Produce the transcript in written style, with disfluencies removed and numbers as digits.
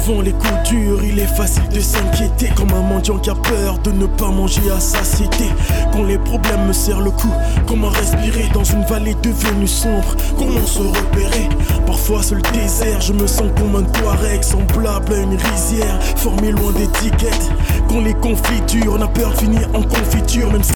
Devant les coups durs, il est facile de s'inquiéter, comme un mendiant qui a peur de ne pas manger à satiété. Quand les problèmes me serrent le cou, comment respirer dans une vallée devenue sombre? Comment se repérer? Parfois sur le désert, je me sens comme un Touareg, semblable à une rizière, formé loin d'étiquettes. Quand les conflits durent, on a peur de finir en confiture, même si